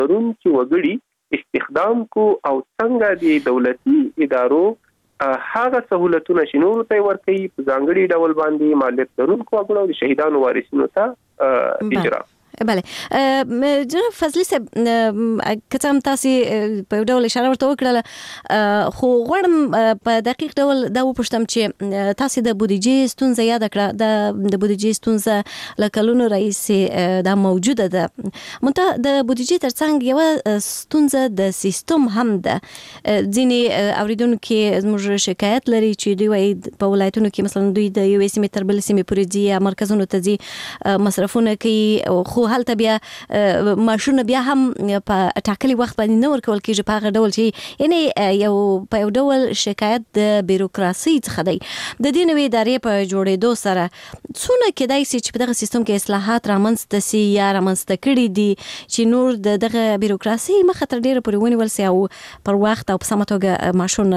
لرونکي وګړي استخدام کو او څنګه د دولتي ادارو هغه سہولتونه چې نورو ته ورکوي په ځانګړي ډول باندې مالیت لرونکو وګړو د شهیدانو وارثینو ته اجرا. بله جناب فضلی صاحب کتم تاسو په ډول اشاره ورته وکړه خو غواړم په دقیق ډول دا وپوښتم چې تاسو د بودیجې ستونزه یاد کړه د بودیجې ستونزه لکلونو رئیس دا موجوده ده مونږ د بودیجې ترڅنګ یو ستونزه د سیستم هم ده ځینې اوریدونکو زموږ شکایت لري چې دوی وايي په ولایتونو کې مثلا دوی د یو سیمې تر بل سیمې پورې ځي مرکزونو ته ځي مصرفونه کوي خو هلته بیا ماشونه بیا هم په ټاکلي وخت باندې نه ورکول کېږي په هغه ډول چې یعنی یو په یو ډول شکایت د بیروکراسي څخه دی. د دې نوې ادارې په جوړېدو سره څونه کېدای شي چې په دغه سیستم کې اصلاحات رامنځته سي یا رامنځته کړي دي چې نور دغه بیروکراسي مخه تر ډیره پورې ونیول سي او پر وخت او په سمه توګه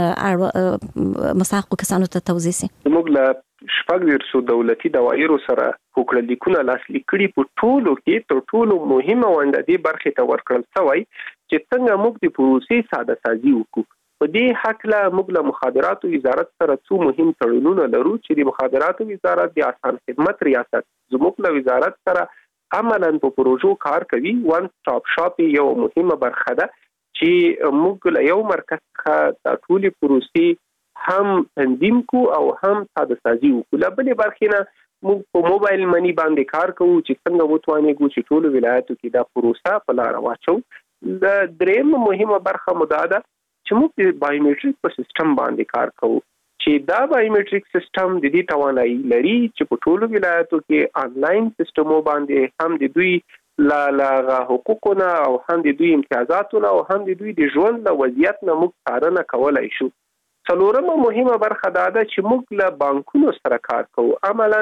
ماشونه مستحقو کسانو ته توزیع سي. موږ له شپږ ورسو دولتي دوايرو سره حکومتلیکونه لاسلیک کړي په ټولو کې تر ټولو مهمه ونده دي برخه ته ورکړل شوی چې څنګه موږ د پروسې ساده سازي وکړو. په دې حق له موږ له مخابراتو وزارت سره څو مهم تړونونه لرو چې د مخابراتو وزارت د آسان خدمت ریاست زموږ له وزارت سره عملاً په پروژو کار کوي. وان سټاپ شاپ یو مهمه برخه ده چې موږ له یو مرکز څخه ټول پروسې هم تنظیم کو او هم ساده سازي وکړو. بلې برخې نه موږ په موبایل منی باندې کار کوو چې څنګه وتوانیږو چې ټول ولایتو کې دا پروسه په لار واچو. د دریم مهمه برخه مو دا ده چې موږ د بایومټریک په سیستم باندې کار کوو چې دا بایومټریک سیستم د دې توانایي لري چې په ټول ولایتو کې آنلاین سیستمو باندې هم د دوی لا حقوقونه او هم د دوی امتیازاتونه او هم د دوی د ژوند د وضعیت نه موږ څارنه کولای شو. څلورمه مهمه برخه دا ده چې موږ له بانکونو سره کار کوو. عملاً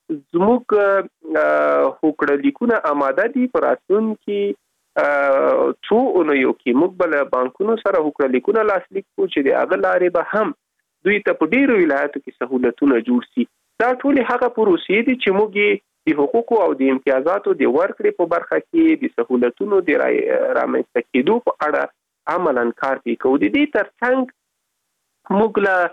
زموږ حکومتلیکونه آماده دي پر راتلونکي څو اونیو کې موږ بل بانکونو سره حکومتلیکونه لاسلیک کوو چې د هغه لارې به هم دوی ته په ډیرو ولایتو کې سہولتونه جوړ شي. دا ټول هغه پروسې دي چې موږ د حقوقو او د امتیازاتو د ورکړې په برخه کې د سہولتونو د رامنځته کېدو په اړه عملاً کار کوو. د دې ترڅنګ موږ له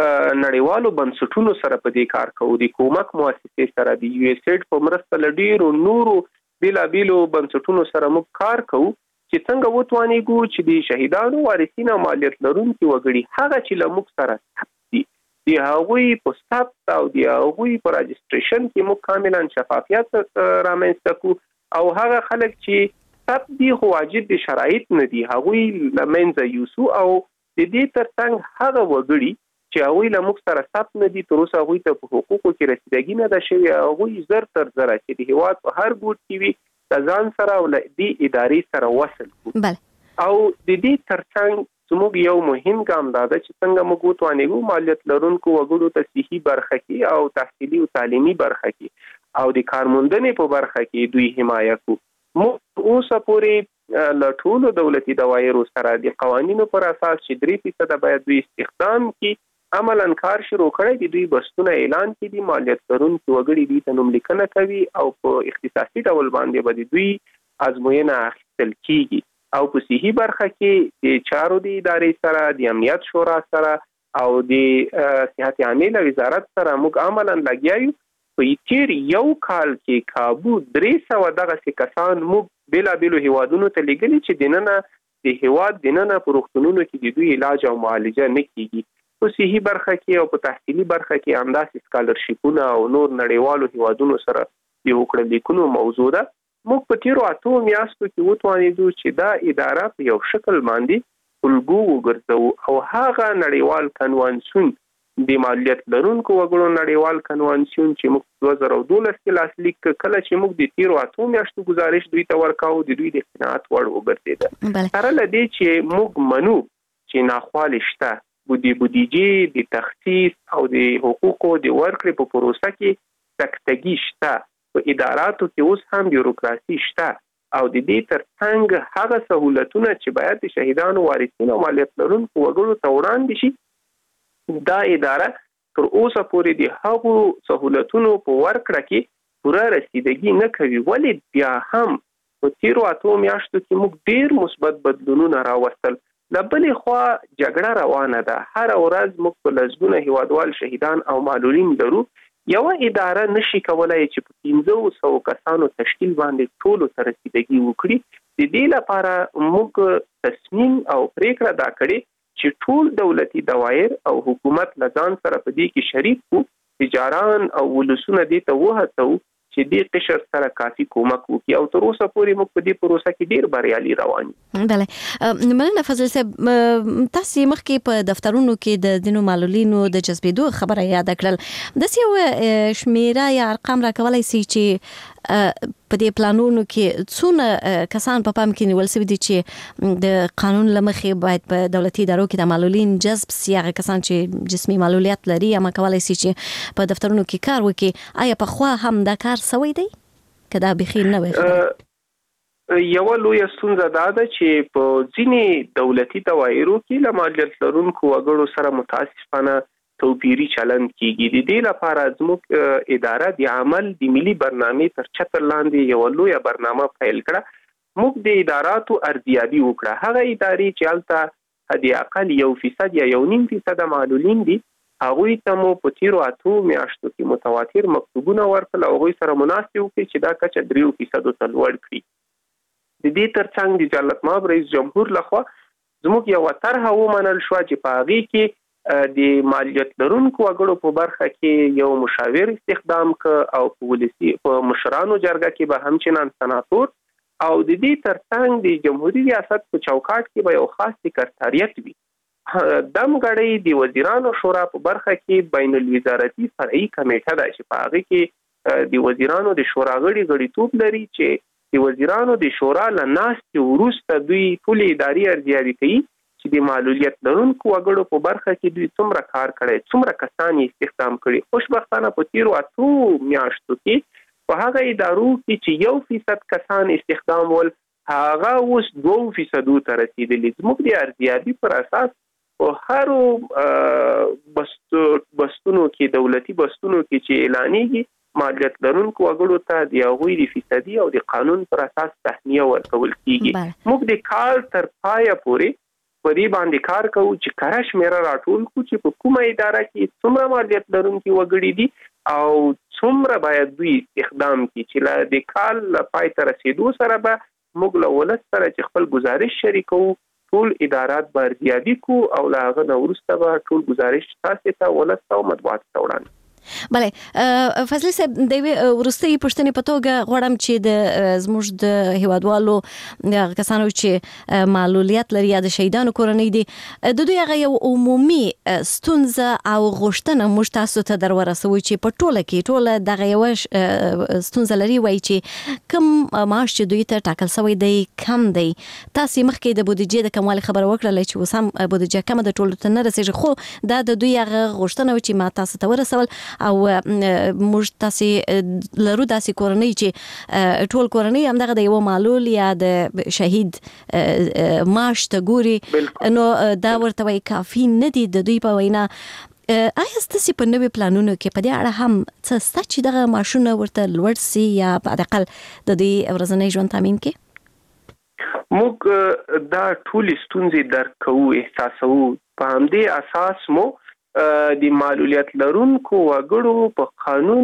نړیوالو بنسټونو سره په دې کار کوو. د کومک مؤسسې سره د یو اس ایډ په مرسته له ډیرو نورو بیلابیلو بنسټونو سره موږ کار کوو چې څنګه وتوانیږو چې د شهیدانو وارثین او مالیت لرونکي وګړي هغه چې له موږ سره ثبت دي د هغوی په ثبت او د هغوی په راجستریشن کې موږ کاملا شفافیت رامنځته کوو او هغه خلک چې ثبت دي خو واجب دي شرایط نه دي هغوی له منځه یوسو او د دې ترڅنګ هغه وګړي چې هغوی له موږ سره ثبت نه دي تر اوسه هغوی ته په حقوقو کې رسیدګي نه ده شوې هغوی زر تر زره چې د هېواد په هر ګوټ کې وي د ځان سره او له دې ادارې سره وصل کړو. او د دې ترڅنګ زموږ یو مهم ګام دا ده چې څنګه موږ وتوانیږو مالیت لرونکو وګړو ته صحي برخه کې او تحصیلي او تعلیمي برخه کې او د کارموندنې په برخه کې دوی حمایت کوو. موږ اوسه پورې له ټولو دولتي دوايرو سره د قوانینو پر اساس چې 3% باید دوی استخدام کړي عملاً کار شروع کړی. د دوی بستونه اعلان کړي دي مالیت لرونکي وګړي دوی ته نوملیکنه کوي او په اختصاصي ډول باندې به دوی ازموینه اخیستل کیږي او په صحي برخه کې د چارو د ادارې سره د امنیت شورا سره او د صحت عامه وزارت سره موږ عملاً لګیا یو. په تیر یو کال کې کابو 300 دغه کسان موږ بیلابیلو هیوادونو ته لګلي چې دننه د هیواد دننه په روغتونونو کې د دوی علاج او معالجه نه کیږي. په صحي برخه کې او په تحصیلي برخه کې همداسې سکالرشیپونه او نور نړیوالو هیوادونو سره د حکومتلیکونو موضوع ده. موږ په تیرو 8 میاشتو کې وتوانیدو چې دا اداره په یو شکل باندې الګو وګرځو او هغه نړیوال کنوانسیون د مالیت لرونکو وګړو نړیوال کنوانسیون چې موږ 2012 کې لاسلیک کله چې موږ د تیرو 8 میاشتو گزارش دوی ته ورکاو د دوی د قناعت وړ وګرځیده. سره لدی چې موږ منو چې ناخوالې شته بودیجې د تخصیص او د حقوقو د ورکړې په پروسه کې سکتګي شته په اداراتو کې اوس هم بیوروکراسي شته او د دې ترڅنګ هغه سہولتونه چې باید د شهیدانو وارثین او مالیت لرونکو وګړو ته وړاندې شي دا اداره تر اوسه پورې د هغو سہولتونو په ورکړه کې پوره رسیدګي نه کوي. ولې بیا هم په تیرو 8 میاشتو کې موږ ډیر مثبت بدلونونه راوستل. لبلې خوا جګړه روانه ده، هر ورځ موږ په لسګونه هیوادوال شهیدان او معلولین لرو. یو اداره نشي کولای چې په 1500 کسانو تشکیل باندې ټولو ته رسیدګي وکړي. د دې لپاره موږ تصمیم او پریکړه دا کړې چې ټول دولتي دوایر او حکومت لزان سره په دې کې شریک وو، تجاران او ولسونه دې ته وهڅو چې دې قشر سره کافي کومک وکړي او تر اوسه پورې موږ په دې پروسه کې ډیر بریالي روان یو. بله، مننه فضل صاحب. تاسو مخکې په دفترونو کې د دینو معلولینو د جذبېدو خبره یاد کړل. د یو شمیره یا ارقام راکولای شي چې په دې پلانونو کې څونه کسان په پام کې نیول شوي دي چې د قانون لمخې باید په دولتي ادارو کې د معلولین جذب سي، هغه کسان چې جسمي معلولیت لري یا کولای شي چې په دفترونو کې کار وکړي؟ آیا په خوا هم دا کار سوی دی که دا بخیر نه وي؟ یو لوی ستونزه دا ده چې په ځینې دولتي دوايرو کې له معلولیت لرونکو وګړو سره متاسفانه توپیری چلند کیږي. د دې لپاره زموږ اداره د عمل د ملي برنامې تر چتر لاندې یو لوی برنامه فایل کړه. موږ د اداراتو ارزیابي وکړه. هغه ادارې چې البته حد اقل 1% یا 1.5% معلولین دي، هغوی ته مو په تیرو 8 میاشتو کې متواتر مکتوبونه ورکړل او هغوی سره مناسب وکړي چې دا کچه 3% ته لوړ کړي. د دې ترڅنګ د جلالت مآب رئیس جمهور لخوا زموږ یو طرحه ومنل شو چې په هغه کې د مالیت لرونکو وګړو په برخه کې یو مشاور استخدام ک او په مشرانو جرګه کې به همچنان سناتور او د دې ترڅنګ د جمهوریت ریاست په چوکاټ کې به یو خاص سکرټریټ وي. دم غړي د وزیرانو شورا په برخه کې بین الوزارتي فرعي کمیټه ده چې په هغه کې د وزیرانو د شورا غړي لري چې د وزیرانو د شورا لناستي وروسته دوی ټول اداري ارزیابي کوي چې د معلولیت لرونکو وګړو په برخه کې دوی څومره کار کړی، څومره کسان یې استخدام کړي. خوشبختانه په تیرو 8 میاشتو کې په هغه ادارو کې چې 1% کسان استخدام ول، هغه اوس 2% ته رسیدلی. زموږ د ارزیابي پر اساس په هرو بستونو کې دولتي بستونو کې چې اعلانېږي معلولیت لرونکو وګړو ته د هغوی د فیصدي او د قانون پر اساس تهنیه ورکول کیږي. موږ د کال تر پایه پورې په دې باندې کار کوو چې کره شمیره راټول کړو چې په کومه اداره کې څومره معلولیت لرونکي وګړي دي او څومره باید دوی استخدام کړي چې له د کال پای ته رسیدو سره به موږ له ولس سره چې خپل گزارش شریکو، ټول ادارات به ارزیابي کو او له هغه نه وروسته به ټول گزارش تاسو ته ولس او مطبوعات ته وړاندې. بله، فضل صاحب، د ورستۍ پښتنې په توګه غواړم چې د زموږ د هیوادوالو کسانو چې معلولیت لري یا د شهیدانو کورنۍ دي، د دوی هغه یو عمومي ستونزه او غوښتنه موږ تاسو ته در ورسوي چې په ټوله دغه یو ستونزه لري، وایي چې کم معاش چې دوی ته ټاکل شوی دی کم دی. تاسو مخکې د بودیجې د کموالي خبره وکړله چې اوس هم بودیجه کمه د ټولو ته نه رسیږي، خو دا د دوی هغه غوښتنه چې ما تاسو ته ورسول او موږ تاسو لرو داسې کورنۍ چې ټول کورنۍ همدغه د یو معلول یا د شهید معاش ته ګوري، نو دا ورته وایي کافي نه دي د دوی په وینا. آیا ستاسو په نوې پلانونو کې په دې اړه هم څه شته چې دغه معاشونه ورته لوړ سي یا په حداقل د دې ورځنی ژوند تامین کې؟ موږ دا ټول ستونزې درک کوو، احساسوو. په همدې اساس مو د معلولیت لرونکو وګړو په قانون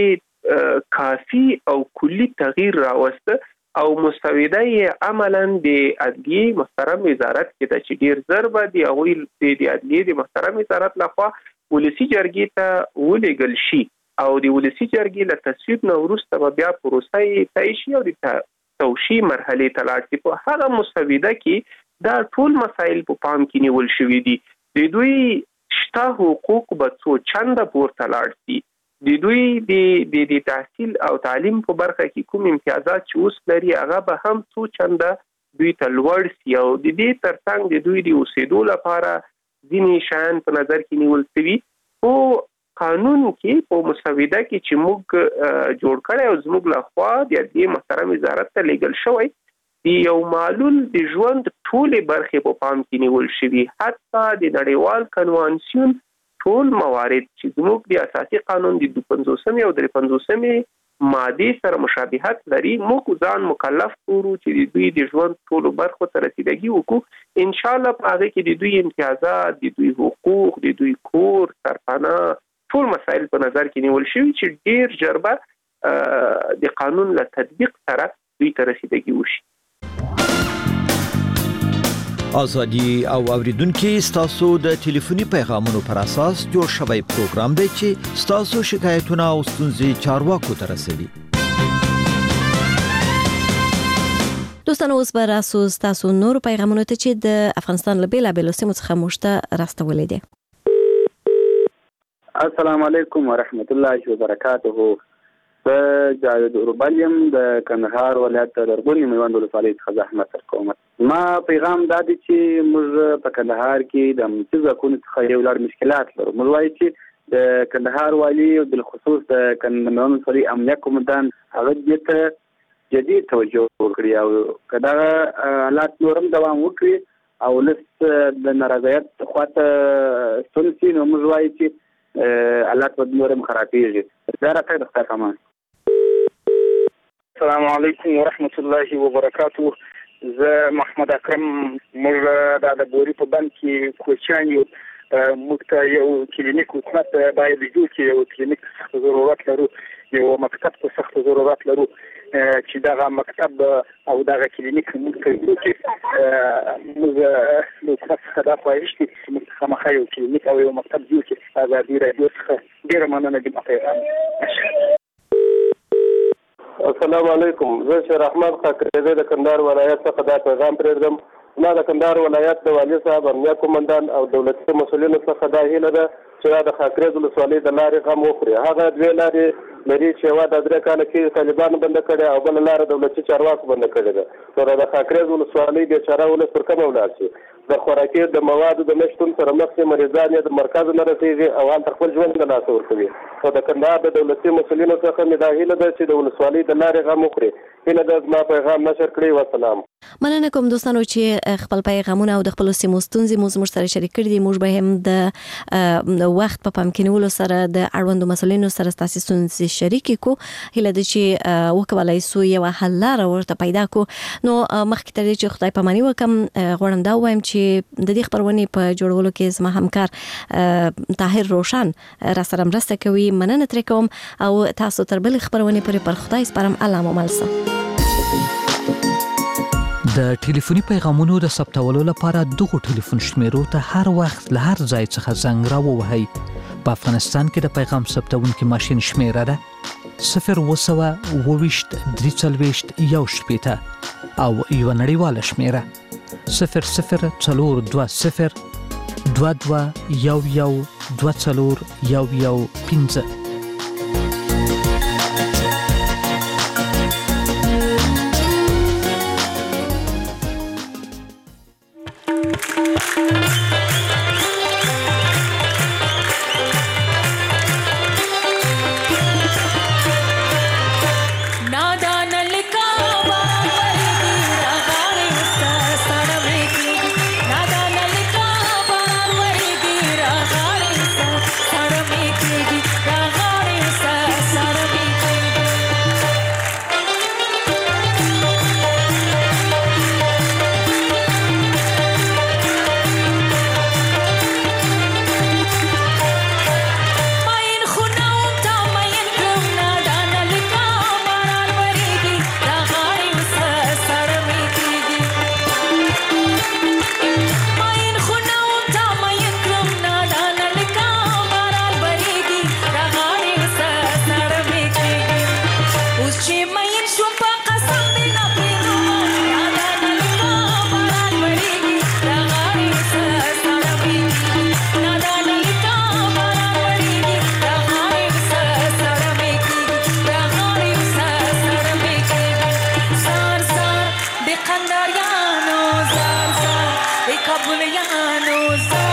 کې کافي او کلی تغییر راوسته او مسوده یې عملاً د عدلیې محترم وزارت کې د چې ډیر زر به د هغوی د عدلیې د محترم وزارت لخوا ولسي جرګې ته ولېږل شي او د ولسي جرګې له تصویب نه وروسته به بیا پروسه یې طی شي او د توشیح مرحلې ته لاړ شي. په هغه مسوده کې دا ټول مسایل په پام کې نیول شوي دي. د دوی شته حقوق به څو چنده پورته لاړ شي، د دوی د تحصیل او تعلیم په برخه کې کوم امتیازات چې اوس لري هغه به هم څو چنده دوی ته لوړ شي او د دې ترڅنګ د دوی د اوسېدو لپاره ځینې شیان په نظر کې نیول شوي. او قانون کې په مسوده کې چې موږ جوړ کړی او زموږ لخوا د دې محترم وزارت ته لیږل شوی، د یو معلول د ژوند ټولې برخې په پام کې نیول شوي، حتی د نړیوال کنوانسیون ټول موارد چې زموږ د اساسي قانون د 250 او 350 ماده سره مشابهت لري، موږ ځان مکلف کړو چې د دوی د ژوند ټولو برخو ته رسیدګي وکړو. ان شاء الله په هغه کې د دوی امتیازات، د دوی حقوق، د دوی کور، سرپناه، ټول مسایل په نظر کې نیول شوي چې ډیر ژر د قانون له تطبیق سره دوی ته رسیدګي وشي. ازادي او اوریدونکو ستاسو د ټلیفوني پیغامونو پر اساس جوړ شوی پروګرام دی چې ستاسو شکایتونه او ستونزې چارواکو ته رسوي. دوستانو اوس به راسو ستاسو نور پیغامونو ته چې د افغانستان له بیلابیلو سیمو څخه موږ راستولې دي. السلام علیکم ورحمت الله وبرکاته. جاوید اوربلیم د کندهار ولایت د دربونی میوند ولسوالۍ څخه زحمت کوم. ما پیغام دادی چې موږ په کندهار کې د امنیتي ځواکونو څخه یو لړ مشکلات لرو. موږ وایو چې د کندهار والي او بالخصوص د میوند ولسوالۍ امنیه قومندان هغه دې ته جدي توجه وکړي او کدا حالات نورم دوام وکړي او لس د نارضایت خواته ستونزې نو موږ وایو چې حالات په نورم خرابېږي. دا راته د ښه السلام علیکم ورحمت الله وبرکاته. زه محمد اکرم، موږ د بوري په بند کې کوچیان یو، موږ ته یو کلینیک حکومت باید جوړ کړي، یو کلینیک ضرورت لرو، یو مکتب ته سخت ضرورت لرو چې دغه مکتب او دغه کلینیک موږ ته جوړ کړي. موږ له حکومت څخه دا خواهش کوي چې موږ خامخا یو کلینیک او یو مکتب جوړ کړي. ازادي راډیو څخه ډېره مننه دي. السلام علیکم. زه شیر احمد خاکریزی د کندهار ولایت څخه دا پیغام پرېږدم. ما د کندهار ولایت د والي صاحب، امنیه قومندان او دولتي مسؤلینو څخه دا هیله ده چې د خاکریز ولسوالۍ د لارې غم وخوري. هغه دوه لارې لري چې یوه د 3 کاله کې طالبانو بنده کړې او بله لاره دولتي چارواکو بنده کړې ده. نو د خاکریز ولسوالۍ بیچاره ولس پر کومه ولاړ شي؟ د خوراکي د موادو د نشتون سره مخ شي، مریضان یې د مرکز نه رسېږي او هلته خپل ژوند له لاسه ورکوي. او د کندهار د دولتي مسؤلینو څخه مې دا هیله ده چې د ولسوالۍ د لارې غم وخوري. هیله ده زما پیغام نشر کړئ. والسلام. مننه کوم دوستانو چې خپل پیغامونه او د خپل سیمو ستونزې موږ سره شریک کړي دي. موږ به هم د وخت په پام کې نیولو سره د اړوندو مسؤلینو سره ستاسو ستونزې شریک کو. هیله ده چې وکولای سو یو حل لاره ورته پیدا کو. نو مخکې تر دې چې خدای پاماني وکم، غواړم دا وایم چې د دې خبرونې په جوړولو کې زما همکار طاهر روشن را سره مرسته کوي. مننه ترې کوم او تاسو تر بل خبرونې پورې پر خدای سپارم. الله مو ملسه. د ټلیفوني پیغامونو د ثبتولو لپاره دغه ټلیفون شمیرو ته هر وخت له هر ځای څخه زنګ راووهئ. په افغانستان کې د پیغام ثبتونکي ماشین شمیره ده 020 340 1 او یو نړیواله شمیره 0040 22 11 24 11 Kabuliano,